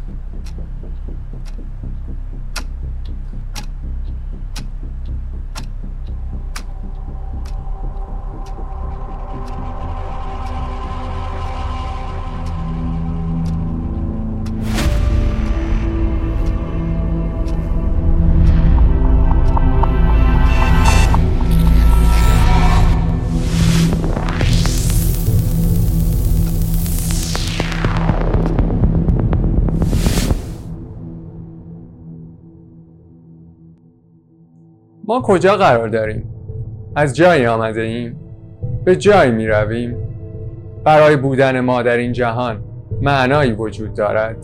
ما کجا قرار داریم؟ از جایی آمده ایم؟ به جایی می رویم؟ برای بودن ما در این جهان معنایی وجود دارد؟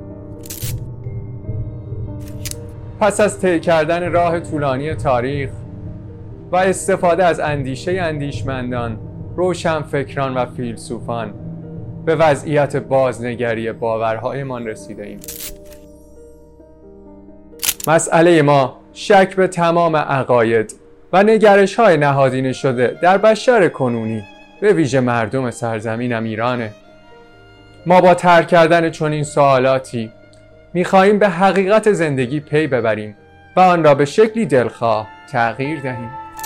پس از طی کردن راه طولانی تاریخ و استفاده از اندیشه اندیشمندان، روشنفکران و فیلسوفان، به وضعیت بازنگری باورهایمان رسیده ایم. مسئله ما شک به تمام عقاید و نگرش‌های نهادینه شده در بشر کنونی، به ویژه مردم سرزمینم ایرانه. ما با طرح کردن چنین سوالاتی می‌خواهیم به حقیقت زندگی پی ببریم و آن را به شکلی دلخواه تغییر دهیم.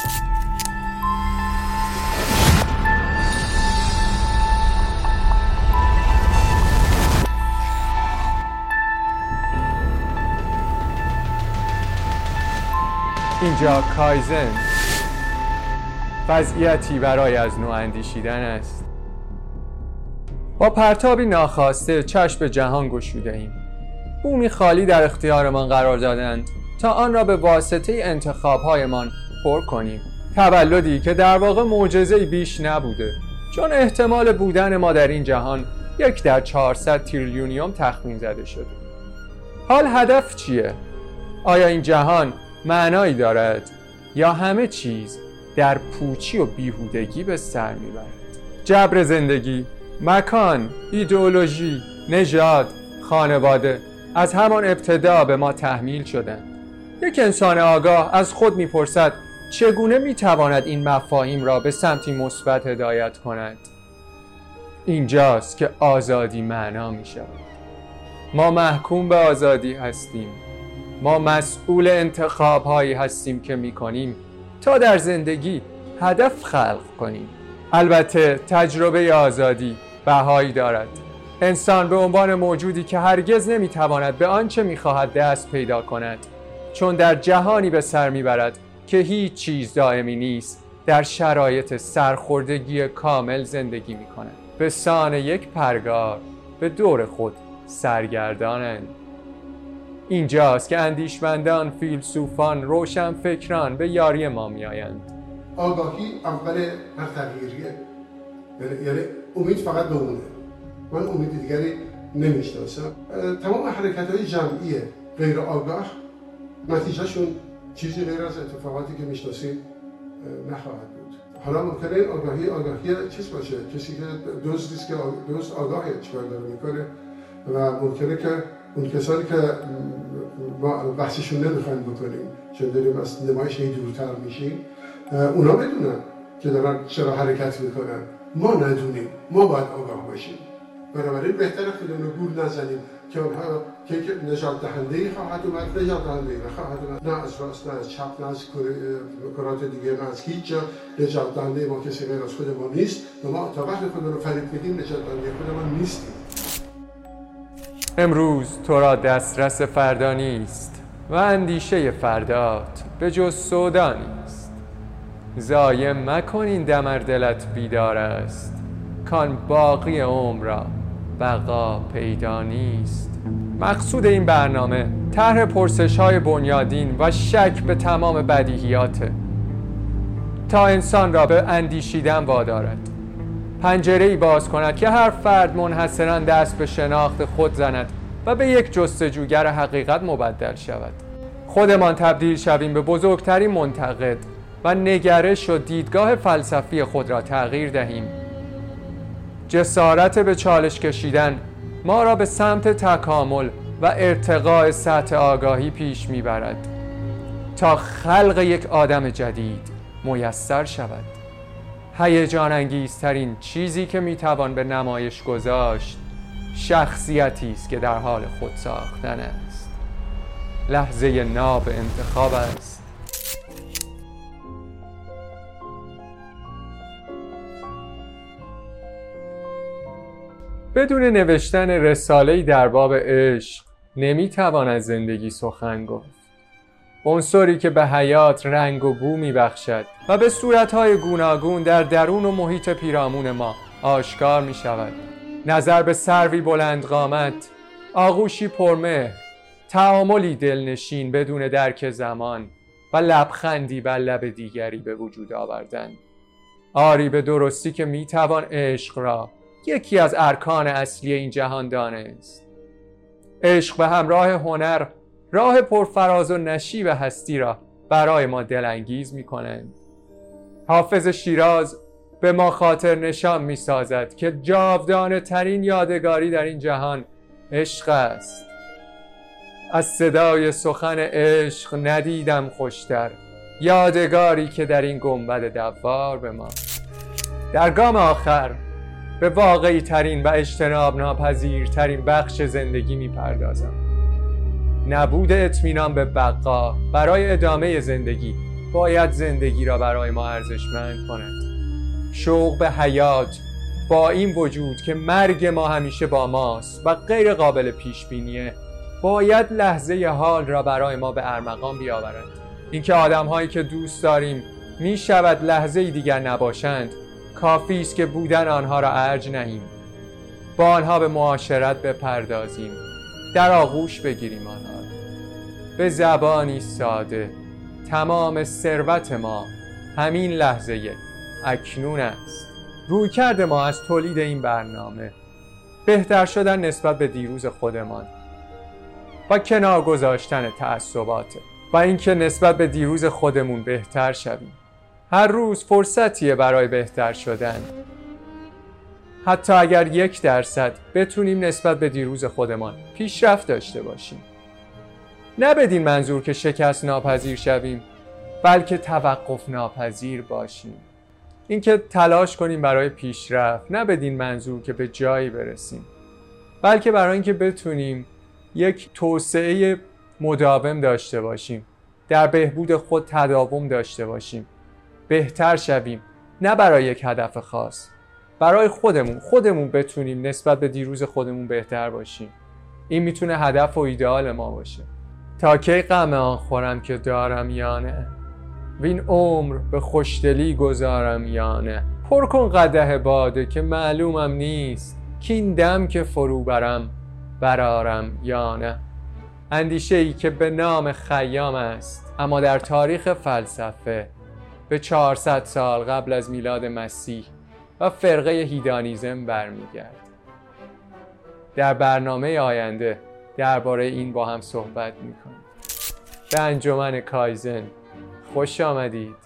اینجا کایزن وضعیتی برای از نو اندیشیدن است. با پرتابی ناخواسته چشم به جهان گشوده ایم. بومی خالی در اختیارمان قرار دادند تا آن را به واسطه انتخاب‌هایمان پر کنیم. تولدی که در واقع معجزه‌ای بیش نبوده، چون احتمال بودن ما در این جهان 1 در 400 تریلیونیوم تخمین زده شده. حال هدف چیه؟ آیا این جهان معنایی دارد یا همه چیز در پوچی و بیهودگی به سر میبرد؟ جبر زندگی، مکان، ایدئولوژی، نژاد، خانواده از همان ابتدا به ما تحمیل شدند. یک انسان آگاه از خود میپرسد چگونه میتواند این مفاهیم را به سمتی مثبت هدایت کند؟ اینجاست که آزادی معنا میشود. ما محکوم به آزادی هستیم. ما مسئول انتخاب‌هایی هستیم که می‌کنیم تا در زندگی هدف خلق کنیم. البته تجربه آزادی بهایی دارد. انسان به عنوان موجودی که هرگز نمی‌تواند به آنچه می‌خواهد دست پیدا کند، چون در جهانی به سر می‌برد که هیچ چیز دائمی نیست، در شرایط سرخوردگی کامل زندگی می‌کند. به سان یک پرگار به دور خود سرگردانند. اینجاست که اندیشمندان، فیلسوفان، روشنفکران به یاری ما میآیند. آگاهی اول هر تغییریه. یعنی امید فقط به اونه. من امید دیگری نمیشناسم. تمام حرکت‌های جمعی غیر آگاه نتیجهشون چیزی غیر از اتفاقاتی که میشناسیم نخواهد بود. حالا ممکنه این آگاهی چیز باشه، کسی که دزدی است که دزد آگاهه چیکار داره میکنه و ممکنه که اون کسانی که ما بحثشون نمیخوایم بکنیم چون داریم از نمایش دورتر میشیم، اونا بدونن که دارن چرا حرکت میکنن، ما ندونیم، ما باید آگاه باشیم. بنابراین بهتره خودمون رو گول نزنیم که اونها که نجات دهنده‌ای خواهد اومد، نجات دهنده‌ای نخواهد اومد، نه از راست، نه از چپ، نه از کرات دیگه، نه از هیچ جا. نجات دهنده ما کسی غیر از خود ما نیست و ما تا وقتی خودمون رو فریب میدیم نجات دهنده خودمون نیستیم. امروز تو را دسترس فردا نیست و اندیشه فردات به جز سودا نیست. ضایع مکن این دم ار دلت بیدار است، کان باقی عمر را بقا پیدا نیست. مقصود این برنامه طرح پرسش‌های بنیادین و شک به تمام بدیهیاته تا انسان را به اندیشیدن وادارد، پنجره‌ای باز کند که هر فرد منحصراً دست به شناخت خود زند و به یک جستجوگر حقیقت مبدل شود. خودمان تبدیل شویم به بزرگترین منتقد و نگرش و دیدگاه فلسفی خود را تغییر دهیم. جسارت به چالش کشیدن ما را به سمت تکامل و ارتقاء سطح آگاهی پیش میبرد تا خلق یک آدم جدید میسر شود. هیجان انگیزترین چیزی که میتوان به نمایش گذاشت شخصیتی است که در حال خود ساختن است. لحظه ناب انتخاب است. بدون نوشتن رساله‌ای در باب عشق نمیتوان از زندگی سخن گفت. عنصری که به حیات رنگ و بو میبخشد و به صورتهای گوناگون در درون و محیط پیرامون ما آشکار میشود. نظر به سروی بلند قامت، آغوشی پرمهر، تعاملی دلنشین بدون درک زمان و لبخندی بر لب دیگری به وجود آوردن. آری به درستی که میتوان عشق را یکی از ارکان اصلی این جهان دانست. عشق به همراه هنر راه پرفراز و نشیب هستی را برای ما دلانگیز می‌کنند. حافظ شیراز به ما خاطر نشان می‌سازد که جاودانه ترین یادگاری در این جهان عشق است. از صدای سخن عشق ندیدم خوشتر، یادگاری که در این گنبد دوار به ما. در گام آخر به واقعی ترین و اجتناب ناپذیرترین بخش زندگی می‌پردازم. نبود اطمینان به بقا برای ادامه زندگی باید زندگی را برای ما ارزشمند کند. شوق به حیات با این وجود که مرگ ما همیشه با ماست و غیر قابل پیش بینیه، باید لحظه حال را برای ما به ارمغان بیاورد. اینکه آدم‌هایی که دوست داریم می شود لحظه دیگر نباشند، کافی است که بودن آنها را ارج نهیم، با آنها به معاشرت بپردازیم، در آغوش بگیریم آنها. به زبانی ساده تمام ثروت ما همین لحظه اکنون است. رویکرد ما از تولید این برنامه بهتر شدن نسبت به دیروز خودمان و کنار گذاشتن تعصبات و اینکه نسبت به دیروز خودمون بهتر شویم. هر روز فرصتیه برای بهتر شدن. حتی اگر 1% بتونیم نسبت به دیروز خودمان پیشرفت داشته باشیم. نه بدین منظور که شکست ناپذیر شویم، بلکه توقف ناپذیر باشیم. اینکه تلاش کنیم برای پیشرفت، نه بدین منظور که به جایی برسیم، بلکه برای اینکه بتونیم یک توسعه مداوم داشته باشیم، در بهبود خود تداوم داشته باشیم، بهتر شویم. نه برای یک هدف خاص، برای خودمون بتونیم نسبت به دیروز خودمون بهتر باشیم. این میتونه هدف و ایدئال ما باشه. تا کی غم آن خورم که دارم یا نه، وین عمر به خوشدلی گذارم یا نه. پر کن قدح باده که معلومم نیست، کین دم که فرو برارم یا نه. اندیشه ای که به نام خیام است، اما در تاریخ فلسفه به 400 سال قبل از میلاد مسیح و فرقه هیدانیزم برمیگرد. در برنامه آینده درباره این با هم صحبت میکنیم. به انجمن کایزن خوش آمدید.